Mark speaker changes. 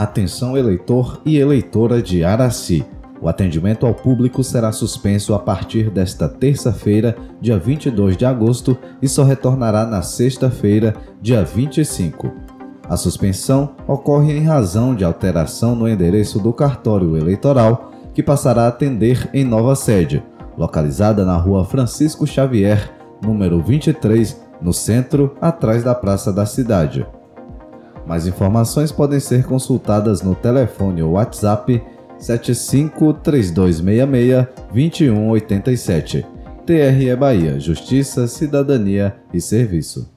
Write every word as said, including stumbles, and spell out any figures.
Speaker 1: Atenção eleitor e eleitora de Araci. O atendimento ao público será suspenso a partir desta terça-feira, dia vinte e dois de agosto, e só retornará na sexta-feira, dia vinte e cinco. A suspensão ocorre em razão de alteração no endereço do cartório eleitoral, que passará a atender em nova sede, localizada na rua Francisco Xavier, número vinte e três, no centro, atrás da Praça da Cidade. Mais informações podem ser consultadas no telefone ou WhatsApp sete cinco três dois seis seis dois um oito sete. T R E Bahia, Justiça, Cidadania e Serviço.